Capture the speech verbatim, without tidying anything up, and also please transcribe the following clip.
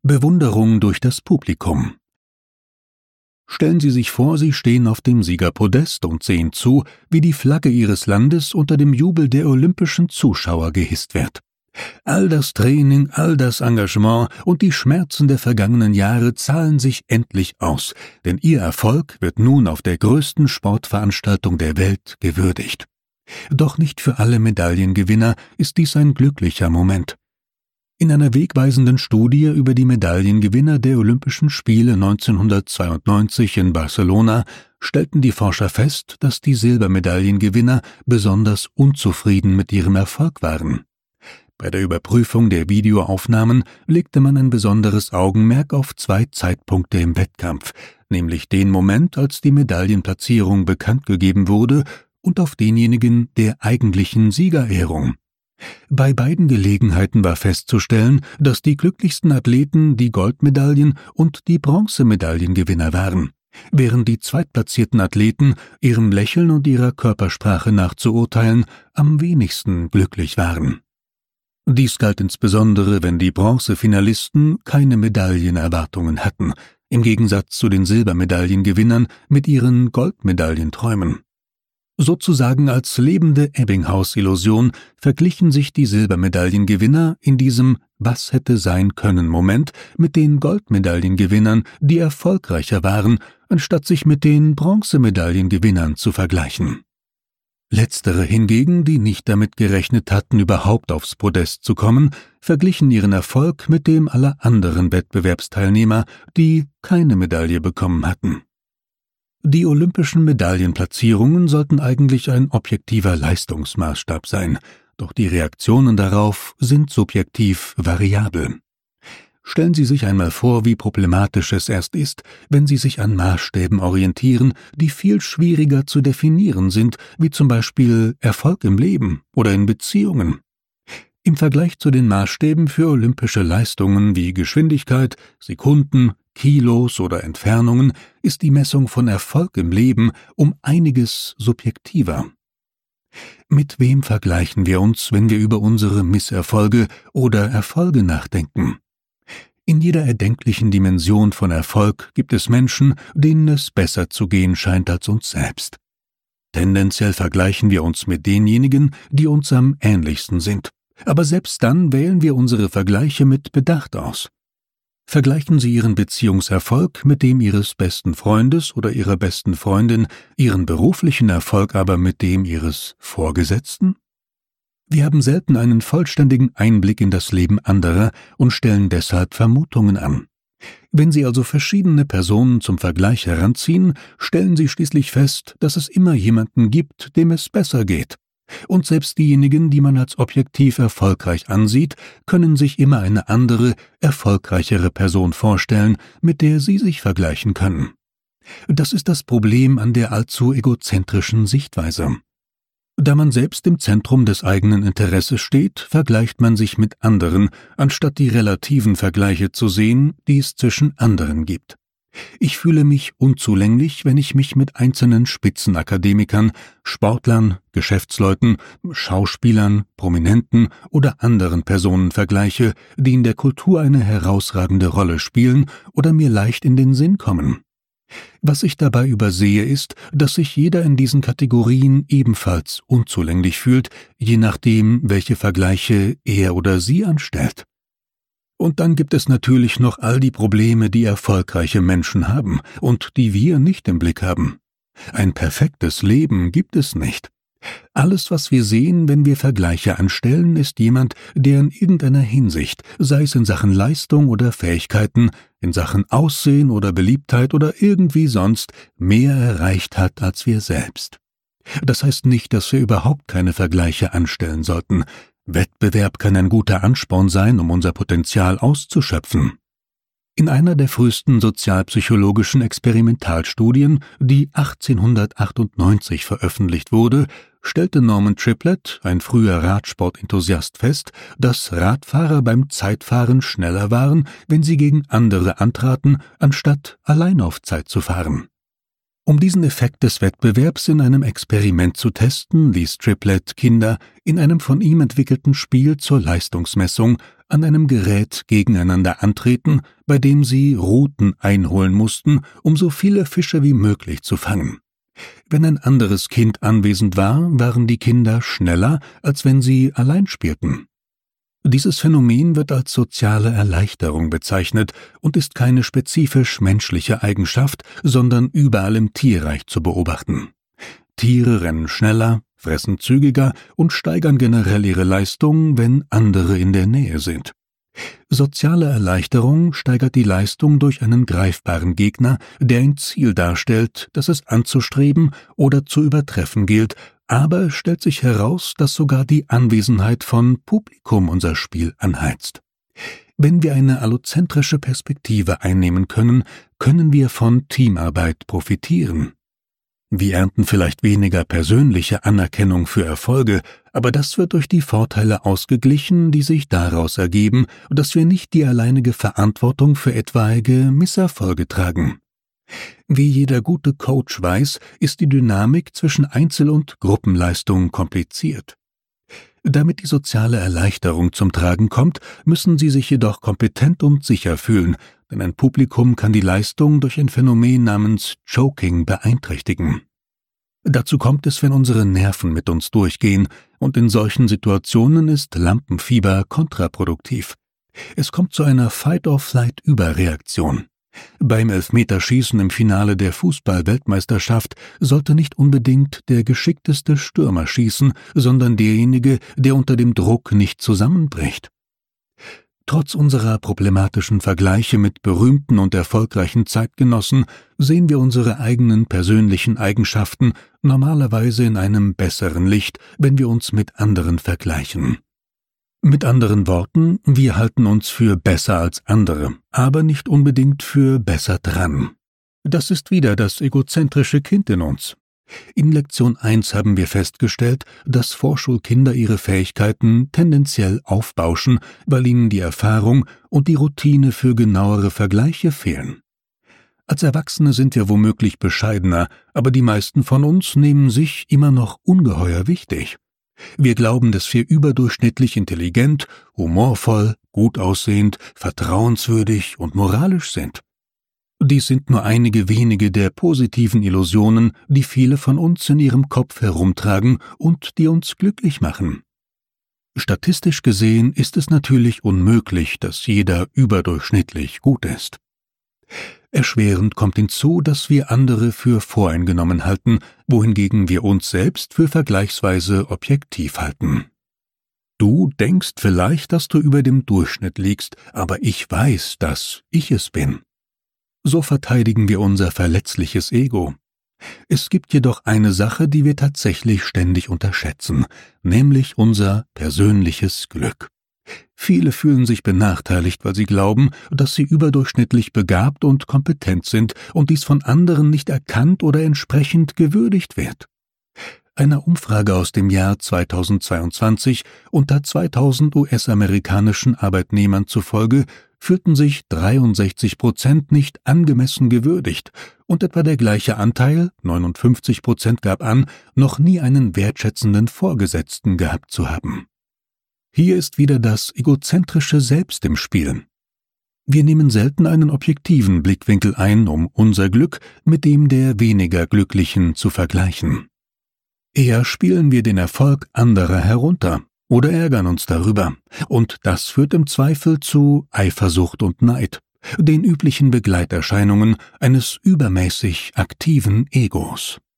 Bewunderung durch das Publikum. Stellen Sie sich vor, Sie stehen auf dem Siegerpodest und sehen zu, wie die Flagge Ihres Landes unter dem Jubel der olympischen Zuschauer gehisst wird. All das Training, all das Engagement und die Schmerzen der vergangenen Jahre zahlen sich endlich aus, denn Ihr Erfolg wird nun auf der größten Sportveranstaltung der Welt gewürdigt. Doch nicht für alle Medaillengewinner ist dies ein glücklicher Moment. In einer wegweisenden Studie über die Medaillengewinner der Olympischen Spiele neunzehnhundertzweiundneunzig in Barcelona stellten die Forscher fest, dass die Silbermedaillengewinner besonders unzufrieden mit ihrem Erfolg waren. Bei der Überprüfung der Videoaufnahmen legte man ein besonderes Augenmerk auf zwei Zeitpunkte im Wettkampf, nämlich den Moment, als die Medaillenplatzierung bekannt gegeben wurde, und auf denjenigen der eigentlichen Siegerehrung. Bei beiden Gelegenheiten war festzustellen, dass die glücklichsten Athleten die Goldmedaillen- und die Bronzemedaillengewinner waren, während die zweitplatzierten Athleten, ihrem Lächeln und ihrer Körpersprache nach zu urteilen, am wenigsten glücklich waren. Dies galt insbesondere, wenn die Bronzefinalisten keine Medaillenerwartungen hatten, im Gegensatz zu den Silbermedaillengewinnern mit ihren Goldmedaillenträumen. Sozusagen als lebende Ebbinghaus-Illusion verglichen sich die Silbermedaillengewinner in diesem Was hätte sein können Moment mit den Goldmedaillengewinnern, die erfolgreicher waren, anstatt sich mit den Bronzemedaillengewinnern zu vergleichen. Letztere hingegen, die nicht damit gerechnet hatten, überhaupt aufs Podest zu kommen, verglichen ihren Erfolg mit dem aller anderen Wettbewerbsteilnehmer, die keine Medaille bekommen hatten. Die olympischen Medaillenplatzierungen sollten eigentlich ein objektiver Leistungsmaßstab sein, doch die Reaktionen darauf sind subjektiv variabel. Stellen Sie sich einmal vor, wie problematisch es erst ist, wenn Sie sich an Maßstäben orientieren, die viel schwieriger zu definieren sind, wie zum Beispiel Erfolg im Leben oder in Beziehungen. Im Vergleich zu den Maßstäben für olympische Leistungen wie Geschwindigkeit, Sekunden, Kilos oder Entfernungen ist die Messung von Erfolg im Leben um einiges subjektiver. Mit wem vergleichen wir uns, wenn wir über unsere Misserfolge oder Erfolge nachdenken? In jeder erdenklichen Dimension von Erfolg gibt es Menschen, denen es besser zu gehen scheint als uns selbst. Tendenziell vergleichen wir uns mit denjenigen, die uns am ähnlichsten sind, aber selbst dann wählen wir unsere Vergleiche mit Bedacht aus. Vergleichen Sie Ihren Beziehungserfolg mit dem Ihres besten Freundes oder Ihrer besten Freundin, Ihren beruflichen Erfolg aber mit dem Ihres Vorgesetzten? Wir haben selten einen vollständigen Einblick in das Leben anderer und stellen deshalb Vermutungen an. Wenn Sie also verschiedene Personen zum Vergleich heranziehen, stellen Sie schließlich fest, dass es immer jemanden gibt, dem es besser geht. Und selbst diejenigen, die man als objektiv erfolgreich ansieht, können sich immer eine andere, erfolgreichere Person vorstellen, mit der sie sich vergleichen können. Das ist das Problem an der allzu egozentrischen Sichtweise. Da man selbst im Zentrum des eigenen Interesses steht, vergleicht man sich mit anderen, anstatt die relativen Vergleiche zu sehen, die es zwischen anderen gibt. Ich fühle mich unzulänglich, wenn ich mich mit einzelnen Spitzenakademikern, Sportlern, Geschäftsleuten, Schauspielern, Prominenten oder anderen Personen vergleiche, die in der Kultur eine herausragende Rolle spielen oder mir leicht in den Sinn kommen. Was ich dabei übersehe, ist, dass sich jeder in diesen Kategorien ebenfalls unzulänglich fühlt, je nachdem, welche Vergleiche er oder sie anstellt. Und dann gibt es natürlich noch all die Probleme, die erfolgreiche Menschen haben und die wir nicht im Blick haben. Ein perfektes Leben gibt es nicht. Alles, was wir sehen, wenn wir Vergleiche anstellen, ist jemand, der in irgendeiner Hinsicht, sei es in Sachen Leistung oder Fähigkeiten, in Sachen Aussehen oder Beliebtheit oder irgendwie sonst, mehr erreicht hat als wir selbst. Das heißt nicht, dass wir überhaupt keine Vergleiche anstellen sollten. Wettbewerb kann ein guter Ansporn sein, um unser Potenzial auszuschöpfen. In einer der frühesten sozialpsychologischen Experimentalstudien, die achtzehnhundertachtundneunzig veröffentlicht wurde, stellte Norman Triplett, ein früher Radsportenthusiast, fest, dass Radfahrer beim Zeitfahren schneller waren, wenn sie gegen andere antraten, anstatt allein auf Zeit zu fahren. Um diesen Effekt des Wettbewerbs in einem Experiment zu testen, ließ Triplett Kinder in einem von ihm entwickelten Spiel zur Leistungsmessung an einem Gerät gegeneinander antreten, bei dem sie Ruten einholen mussten, um so viele Fische wie möglich zu fangen. Wenn ein anderes Kind anwesend war, waren die Kinder schneller, als wenn sie allein spielten. Dieses Phänomen wird als soziale Erleichterung bezeichnet und ist keine spezifisch menschliche Eigenschaft, sondern überall im Tierreich zu beobachten. Tiere rennen schneller, fressen zügiger und steigern generell ihre Leistung, wenn andere in der Nähe sind. Soziale Erleichterung steigert die Leistung durch einen greifbaren Gegner, der ein Ziel darstellt, das es anzustreben oder zu übertreffen gilt, aber es stellt sich heraus, dass sogar die Anwesenheit von Publikum unser Spiel anheizt. Wenn wir eine allozentrische Perspektive einnehmen können, können wir von Teamarbeit profitieren. Wir ernten vielleicht weniger persönliche Anerkennung für Erfolge, aber das wird durch die Vorteile ausgeglichen, die sich daraus ergeben, dass wir nicht die alleinige Verantwortung für etwaige Misserfolge tragen. Wie jeder gute Coach weiß, ist die Dynamik zwischen Einzel- und Gruppenleistung kompliziert. Damit die soziale Erleichterung zum Tragen kommt, müssen Sie sich jedoch kompetent und sicher fühlen, denn ein Publikum kann die Leistung durch ein Phänomen namens Choking beeinträchtigen. Dazu kommt es, wenn unsere Nerven mit uns durchgehen, und in solchen Situationen ist Lampenfieber kontraproduktiv. Es kommt zu einer Fight-or-Flight-Überreaktion. Beim Elfmeterschießen im Finale der Fußball-Weltmeisterschaft sollte nicht unbedingt der geschickteste Stürmer schießen, sondern derjenige, der unter dem Druck nicht zusammenbricht. Trotz unserer problematischen Vergleiche mit berühmten und erfolgreichen Zeitgenossen sehen wir unsere eigenen persönlichen Eigenschaften normalerweise in einem besseren Licht, wenn wir uns mit anderen vergleichen. Mit anderen Worten, wir halten uns für besser als andere, aber nicht unbedingt für besser dran. Das ist wieder das egozentrische Kind in uns. In Lektion eins haben wir festgestellt, dass Vorschulkinder ihre Fähigkeiten tendenziell aufbauschen, weil ihnen die Erfahrung und die Routine für genauere Vergleiche fehlen. Als Erwachsene sind wir womöglich bescheidener, aber die meisten von uns nehmen sich immer noch ungeheuer wichtig. Wir glauben, dass wir überdurchschnittlich intelligent, humorvoll, gut aussehend, vertrauenswürdig und moralisch sind. Dies sind nur einige wenige der positiven Illusionen, die viele von uns in ihrem Kopf herumtragen und die uns glücklich machen. Statistisch gesehen ist es natürlich unmöglich, dass jeder überdurchschnittlich gut ist. Erschwerend kommt hinzu, dass wir andere für voreingenommen halten, wohingegen wir uns selbst für vergleichsweise objektiv halten. Du denkst vielleicht, dass du über dem Durchschnitt liegst, aber ich weiß, dass ich es bin. So verteidigen wir unser verletzliches Ego. Es gibt jedoch eine Sache, die wir tatsächlich ständig unterschätzen, nämlich unser persönliches Glück. Viele fühlen sich benachteiligt, weil sie glauben, dass sie überdurchschnittlich begabt und kompetent sind und dies von anderen nicht erkannt oder entsprechend gewürdigt wird. Einer Umfrage aus dem Jahr zweitausendzweiundzwanzig unter zweitausend U S-amerikanischen Arbeitnehmern zufolge fühlten sich dreiundsechzig Prozent nicht angemessen gewürdigt und etwa der gleiche Anteil, neunundfünfzig Prozent, gab an, noch nie einen wertschätzenden Vorgesetzten gehabt zu haben. Hier ist wieder das egozentrische Selbst im Spiel. Wir nehmen selten einen objektiven Blickwinkel ein, um unser Glück mit dem der weniger Glücklichen zu vergleichen. Eher spielen wir den Erfolg anderer herunter oder ärgern uns darüber, und das führt im Zweifel zu Eifersucht und Neid, den üblichen Begleiterscheinungen eines übermäßig aktiven Egos.